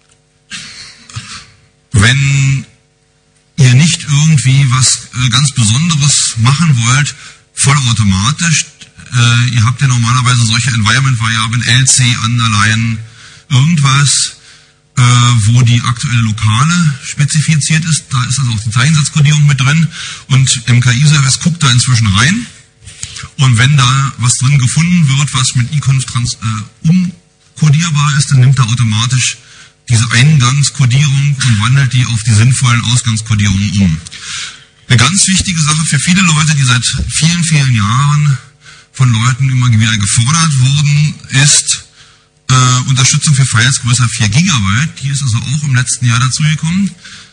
wenn ihr nicht irgendwie was ganz Besonderes machen wollt, vollautomatisch. Ihr habt ja normalerweise solche Environment-Variablen, LC, Underline, irgendwas, wo die aktuelle Lokale spezifiziert ist. Da ist also auch die Zeichensatzkodierung mit drin. Und MK-ISO-FS guckt da inzwischen rein. Und wenn da was drin gefunden wird, was mit econf umkodierbar ist, dann nimmt er automatisch diese Eingangskodierung und wandelt die auf die sinnvollen Ausgangskodierungen um. Eine ganz wichtige Sache für viele Leute, die seit vielen, vielen Jahren von Leuten immer wieder gefordert wurden, ist Unterstützung für Files größer 4 GB. Die ist also auch im letzten Jahr dazugekommen.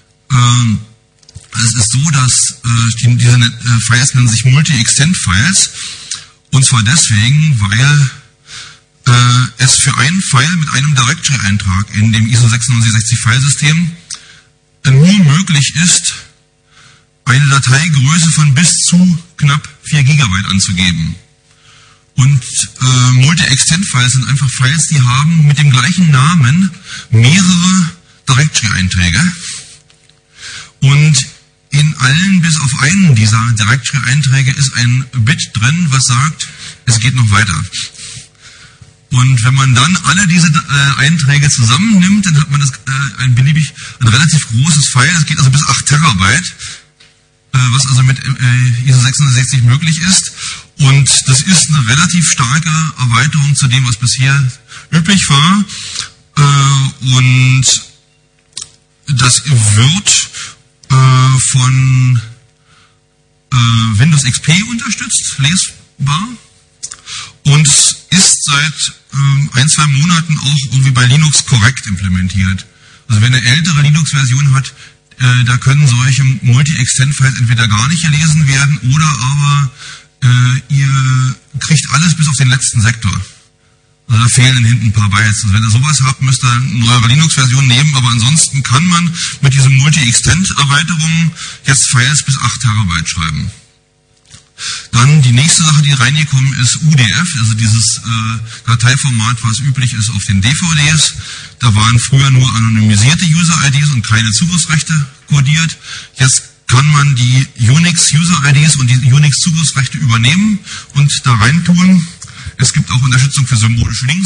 Es ist so, dass diese Files nennen sich Multi-Extent-Files. Und zwar deswegen, weil es für einen File mit einem Directory-Eintrag in dem ISO 9660-Filesystem nur möglich ist, eine Dateigröße von bis zu knapp 4 GB anzugeben. Und Multi-Extent-Files sind einfach Files, die haben mit dem gleichen Namen mehrere Directory-Einträge. Und in allen bis auf einen dieser Directory-Einträge ist ein Bit drin, was sagt, es geht noch weiter. Und wenn man dann alle diese Einträge zusammennimmt, dann hat man ein relativ großes File, das geht also bis 8 Terabyte, was also mit ISO 660 möglich ist. Und das ist eine relativ starke Erweiterung zu dem, was bisher üblich war. Und das wird von Windows XP unterstützt, lesbar. Und es ist seit 1-2 Monaten auch irgendwie bei Linux korrekt implementiert. Also wer eine ältere Linux-Version hat, da können solche Multi-Extent-Files entweder gar nicht gelesen werden oder aber ihr kriegt alles bis auf den letzten Sektor. Also da fehlen dann hinten ein paar Bytes. Also wenn ihr sowas habt, müsst ihr eine neuere Linux-Version nehmen, aber ansonsten kann man mit diesen Multi-Extent-Erweiterungen jetzt Files bis 8 Terabyte schreiben. Dann die nächste Sache, die reingekommen ist, UDF, also dieses Dateiformat, was üblich ist auf den DVDs. Da waren früher nur anonymisierte User-IDs und keine Zugriffsrechte kodiert. Jetzt kann man die Unix-User-IDs und die Unix-Zugriffsrechte übernehmen und da reintun. Es gibt auch Unterstützung für symbolische Links.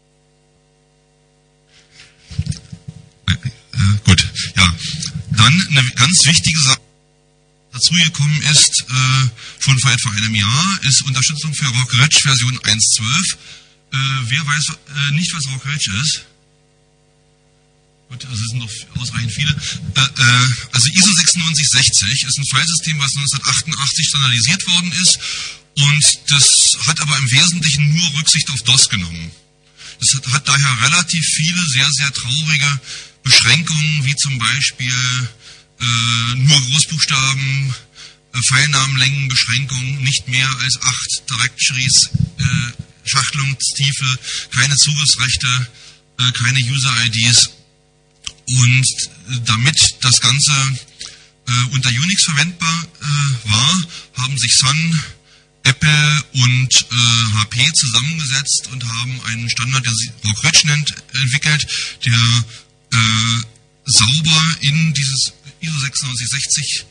Gut, ja. Dann eine ganz wichtige Sache dazugekommen ist, schon vor etwa einem Jahr, ist Unterstützung für Rock-Ridge Version 1.12. Wer weiß nicht, was Rock-Ridge ist? Gut, also es sind noch ausreichend viele. Also ISO 9660 ist ein Filesystem, was 1988 standardisiert worden ist und das hat aber im Wesentlichen nur Rücksicht auf DOS genommen. Das hat daher relativ viele sehr, sehr traurige Beschränkungen, wie zum Beispiel nur Großbuchstaben, Pfeilnamenlängenbeschränkungen, nicht mehr als 8 Directories, Schachtelungstiefe, keine Zugriffsrechte, keine User-IDs. Und damit das Ganze unter Unix verwendbar war, haben sich Sun, Apple und HP zusammengesetzt und haben einen Standard, der sich Rock-Ridge nennt, entwickelt, der sauber in dieses ISO 9660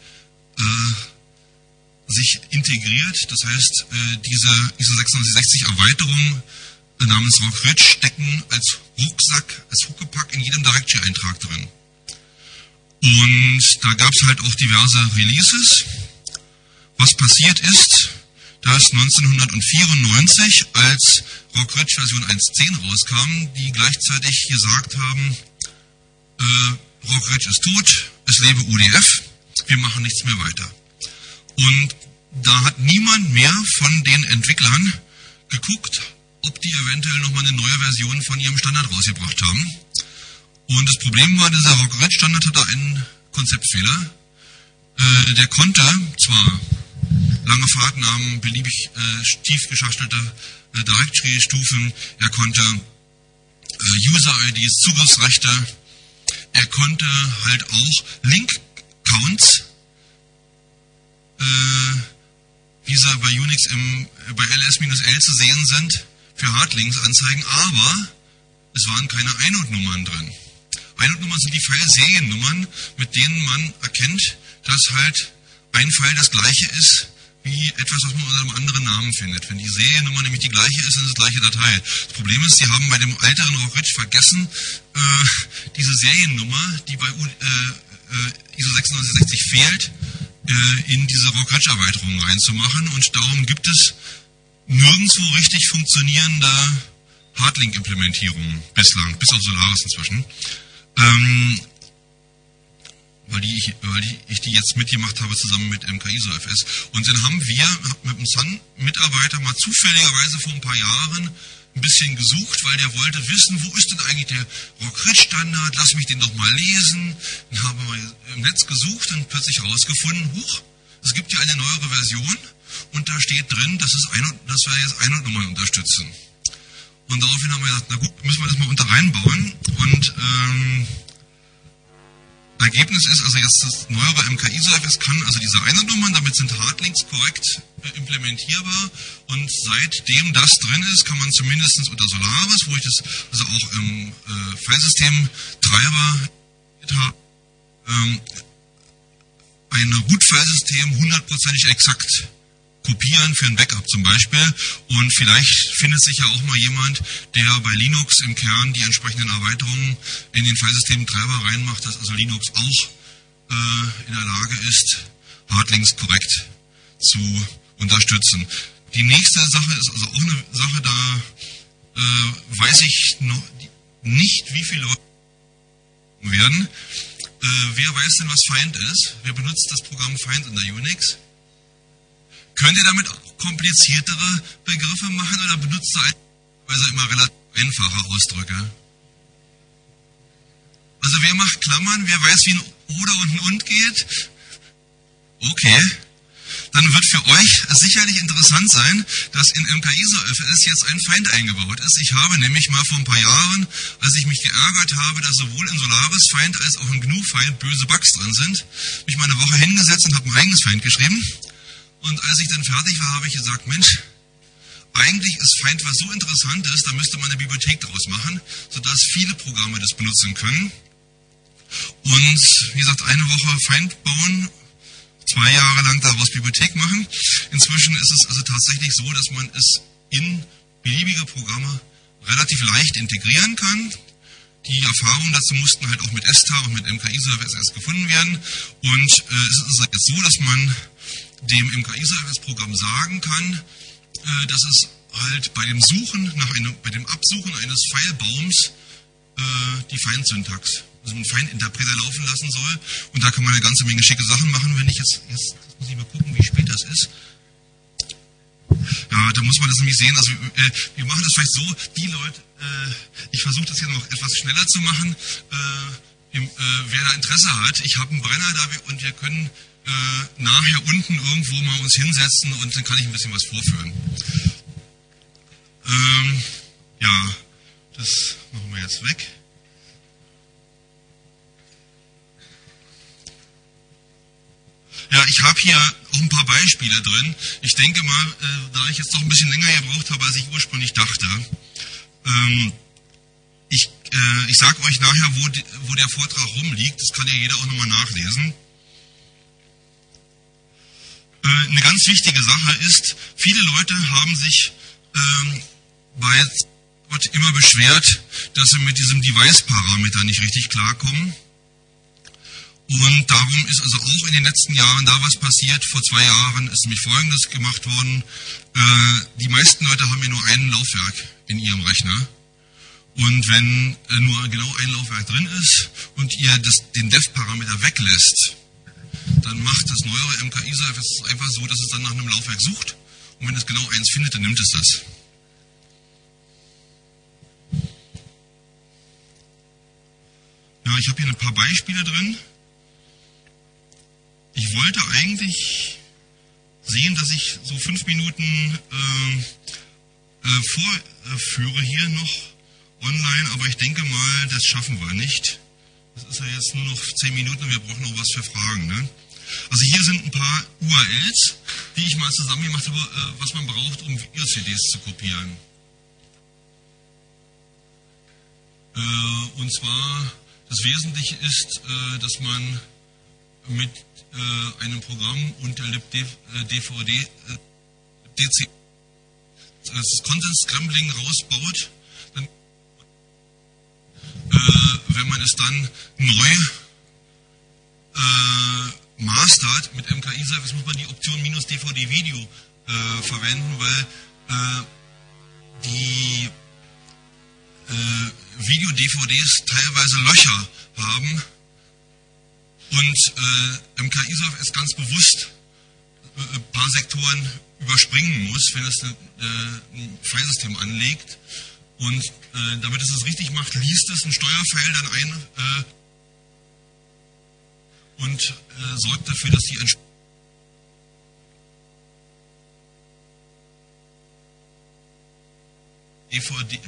sich integriert. Das heißt, diese ISO 9660 Erweiterung namens Rock Ridge stecken als Rucksack, als Huckepack in jedem Directory-Eintrag drin. Und da gab es halt auch diverse Releases. Was passiert ist, dass 1994, als Rock Ridge Version 1.10 rauskam, die gleichzeitig gesagt haben, Rock Ridge ist tot, es lebe UDF, wir machen nichts mehr weiter. Und da hat niemand mehr von den Entwicklern geguckt, ob die eventuell nochmal eine neue Version von ihrem Standard rausgebracht haben. Und das Problem war, dieser Rock Ridge Standard hatte einen Konzeptfehler. Der konnte zwar lange Fahrtnamen, beliebig tief geschachtelte Directory-Stufen, er konnte User-IDs, Zugriffsrechte, er konnte halt auch Link-Counts, wie sie bei Unix bei ls-l zu sehen sind, für Hardlinks anzeigen, aber es waren keine Inode-Nummern drin. Inode-Nummern sind die File-Seriennummern, mit denen man erkennt, dass halt ein File das gleiche ist wie etwas, was man unter einem anderen Namen findet. Wenn die Seriennummer nämlich die gleiche ist, dann ist es die gleiche Datei. Das Problem ist, sie haben bei dem älteren Rock Ridge vergessen, diese Seriennummer, die bei ISO 9660 fehlt, in diese Rock Ridge Erweiterung reinzumachen, und darum gibt es nirgendwo richtig funktionierende Hardlink-Implementierungen bislang, bis auf Solaris inzwischen. Weil ich die jetzt mitgemacht habe zusammen mit MKISO-FS. Und dann haben wir mit dem Sun-Mitarbeiter mal zufälligerweise vor ein paar Jahren ein bisschen gesucht, weil der wollte wissen, wo ist denn eigentlich der Rock Ridge Standard, lass mich den doch mal lesen. Dann haben wir im Netz gesucht und plötzlich herausgefunden, huch, es gibt ja eine neuere Version und da steht drin, dass wir jetzt Inode-Nummern unterstützen. Und daraufhin haben wir gesagt, na gut, müssen wir das mal unter reinbauen. Und Ergebnis ist also jetzt das neuere MKISO-FS kann also diese Inode-Nummern, damit sind Hardlinks korrekt implementierbar, und seitdem das drin ist, kann man zumindest unter Solaris, wo ich das also auch im Filesystem-Treiber habe, ein Root-Filesystem 100% exakt kopieren für ein Backup zum Beispiel, und vielleicht findet sich ja auch mal jemand, der bei Linux im Kern die entsprechenden Erweiterungen in den Filesystem-Treiber reinmacht, dass also Linux auch in der Lage ist, Hardlinks korrekt zu unterstützen. Die nächste Sache ist also auch eine Sache, da weiß ich noch nicht, wie viele Leute werden. Wer weiß denn, was Find ist? Wer benutzt das Programm Find in der Unix? Könnt ihr damit auch kompliziertere Begriffe machen, oder benutzt ihr immer relativ einfache Ausdrücke? Also wer macht Klammern? Wer weiß, wie ein Oder und ein Und geht? Okay. Dann wird für euch sicherlich interessant sein, dass in MKISO-FS jetzt ein Find eingebaut ist. Ich habe nämlich mal vor ein paar Jahren, als ich mich geärgert habe, dass sowohl in Solaris Find als auch in GNU Find böse Bugs drin sind, mich mal eine Woche hingesetzt und habe ein eigenes Find geschrieben. Und als ich dann fertig war, habe ich gesagt, Mensch, eigentlich ist Find was so Interessantes, da müsste man eine Bibliothek draus machen, sodass viele Programme das benutzen können. Und wie gesagt, eine Woche Find bauen, 2 Jahre lang daraus Bibliothek machen. Inzwischen ist es also tatsächlich so, dass man es in beliebige Programme relativ leicht integrieren kann. Die Erfahrungen dazu mussten halt auch mit ESTA und mit MKISO-FS gefunden werden. Und es ist jetzt so, dass man dem MKISO-FS-Programm sagen kann, dass es halt bei dem Suchen bei dem Absuchen eines Filebaums die Find-Syntax, also einen Find-Interpreter laufen lassen soll. Und da kann man eine ganze Menge schicke Sachen machen. Wenn ich jetzt muss ich mal gucken, wie spät das ist. Ja, da muss man das nämlich sehen. Also wir machen das vielleicht so, die Leute, ich versuche das hier noch etwas schneller zu machen. Wer da Interesse hat, ich habe einen Brenner da und wir können nachher unten irgendwo mal uns hinsetzen und dann kann ich ein bisschen was vorführen. Ja, das machen wir jetzt weg. Ja, ich habe hier auch ein paar Beispiele drin. Ich denke mal, da ich jetzt doch ein bisschen länger gebraucht habe, als ich ursprünglich dachte, ich sage euch nachher, wo der Vortrag rumliegt. Das kann ja jeder auch nochmal nachlesen. Eine ganz wichtige Sache ist, viele Leute haben sich bei wird immer beschwert, dass sie mit diesem Device-Parameter nicht richtig klarkommen. Und darum ist also auch in den letzten Jahren da was passiert. Vor 2 Jahren ist nämlich Folgendes gemacht worden. Die meisten Leute haben ja nur ein Laufwerk in ihrem Rechner. Und wenn nur genau ein Laufwerk drin ist und ihr den Dev-Parameter weglässt, dann macht das neuere MKI-Service einfach so, dass es dann nach einem Laufwerk sucht. Und wenn es genau eins findet, dann nimmt es das. Ja, ich habe hier ein paar Beispiele drin. Ich wollte eigentlich sehen, dass ich so 5 Minuten vorführe hier noch online, aber ich denke mal, das schaffen wir nicht. Das ist ja jetzt nur noch 10 Minuten und wir brauchen noch was für Fragen. Ne? Also hier sind ein paar URLs, die ich mal zusammen gemacht habe, was man braucht, um Video-CDs zu kopieren. Und zwar, das Wesentliche ist, dass man mit einem Programm unter libdvd das Content Scrambling rausbaut, dann, wenn man es dann neu mastert mit MKI-Service, muss man die Option -DVD-Video verwenden, weil die Video-DVDs teilweise Löcher haben und MKI-Service ganz bewusst ein paar Sektoren überspringen muss, wenn es ein Filesystem anlegt. Und damit es richtig macht, liest es ein Steuerpfeil dann ein und sorgt dafür, dass die DVD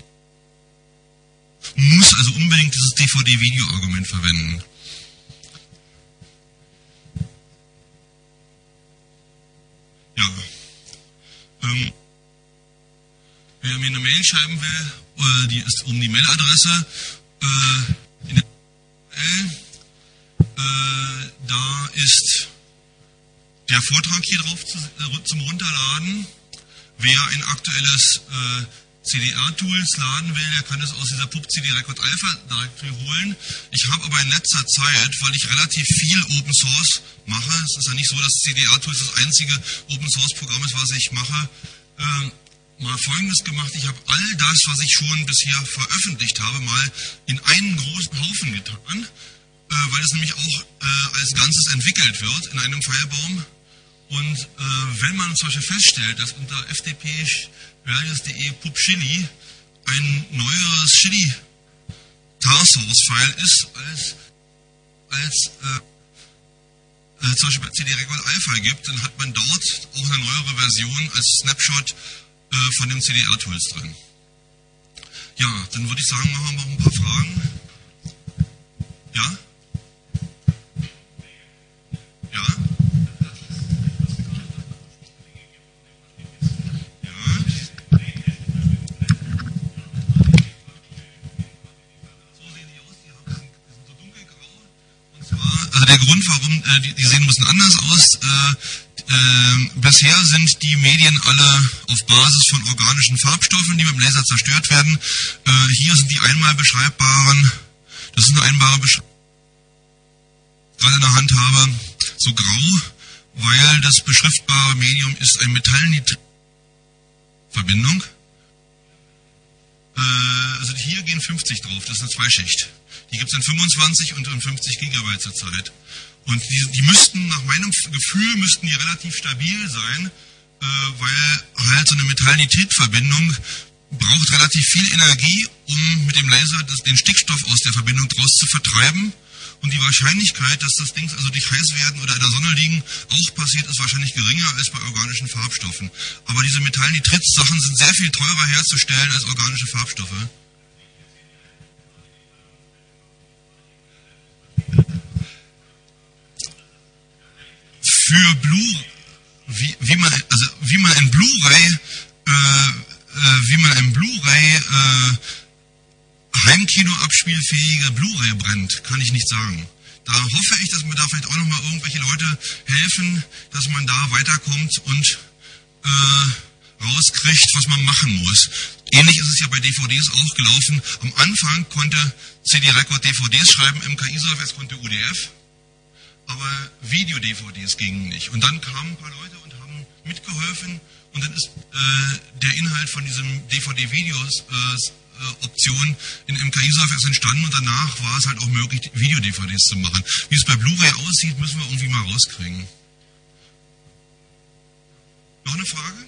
muss also unbedingt dieses DVD-Video-Argument verwenden. Ja. Wer mir eine Mail schreiben will, die ist um die Mailadresse. Da ist der Vortrag hier drauf zum Runterladen. Wer ein aktuelles CDR-Tools laden will, der kann es aus dieser PUB-CD Record Alpha Directory holen. Ich habe aber in letzter Zeit, weil ich relativ viel Open Source mache, es ist ja nicht so, dass CDR-Tools das einzige Open Source Programm ist, was ich mache, mal Folgendes gemacht. Ich habe all das, was ich schon bisher veröffentlicht habe, mal in einen großen Haufen getan, weil es nämlich auch als Ganzes entwickelt wird in einem Filebaum. Und wenn man zum Beispiel feststellt, dass unter ftp-values.de pubchili ein neueres Chili tar-source-File ist, als zum Beispiel bei CD Record Alpha gibt, dann hat man dort auch eine neuere Version als Snapshot von dem CDR-Tools drin. Ja, dann würde ich sagen, machen wir noch ein paar Fragen. Ja? Ja? Also der Grund, warum, die sehen ein bisschen anders aus. Bisher sind die Medien alle auf Basis von organischen Farbstoffen, die mit dem Laser zerstört werden. Hier sind die einmal beschreibbaren, das ist eine einbare Beschreibung, gerade in der Hand habe, so grau, weil das beschriftbare Medium ist ein Metallnitrit-Verbindung. Also hier gehen 50 drauf, das ist eine Zweischicht. Die gibt es in 25 und in 50 Gigabyte zurzeit. Und die müssten, nach meinem Gefühl, müssten die relativ stabil sein, weil halt so eine Metallnitrit-Verbindung braucht relativ viel Energie, um mit dem Laser den Stickstoff aus der Verbindung draus zu vertreiben. Und die Wahrscheinlichkeit, dass das Ding also durch Heißwerden oder in der Sonne liegen auch passiert, ist wahrscheinlich geringer als bei organischen Farbstoffen. Aber diese Metallnitrit-Sachen sind sehr viel teurer herzustellen als organische Farbstoffe. Für wie man ein Blu-ray Heimkino abspielfähige Blu-ray brennt, kann ich nicht sagen. Da hoffe ich, dass mir da vielleicht auch nochmal irgendwelche Leute helfen, dass man da weiterkommt und rauskriegt, was man machen muss. Ähnlich ist es ja bei DVDs auch gelaufen. Am Anfang konnte CD-Record DVDs schreiben, MKI-Surf, konnte UDF, aber Video-DVDs gingen nicht. Und dann kamen ein paar Leute und haben mitgeholfen und dann ist der Inhalt von diesem DVD-Videos Option in MKI-Surf entstanden und danach war es halt auch möglich, Video-DVDs zu machen. Wie es bei Blu-ray aussieht, müssen wir irgendwie mal rauskriegen. Noch eine Frage?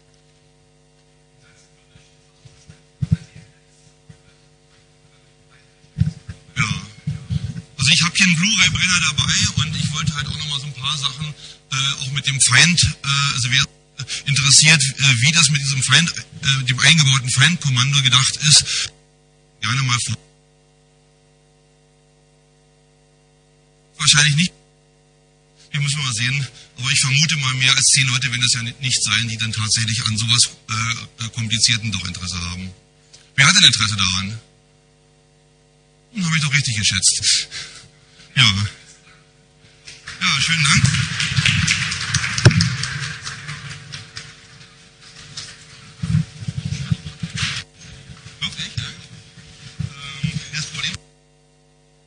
Ja. Also ich habe hier einen Blu-ray-Brenner dabei und ich wollte halt auch nochmal so ein paar Sachen auch mit dem Find, also wer interessiert, wie das mit diesem Find, dem eingebauten Find-Kommando gedacht ist, gerne mal vor. Wahrscheinlich nicht. Wir müssen mal sehen. Aber ich vermute mal, mehr als 10 Leute werden es ja nicht sein, die dann tatsächlich an sowas Komplizierten doch Interesse haben. Wer hat denn Interesse daran? Habe ich doch richtig geschätzt. Ja. Ja, schönen Dank.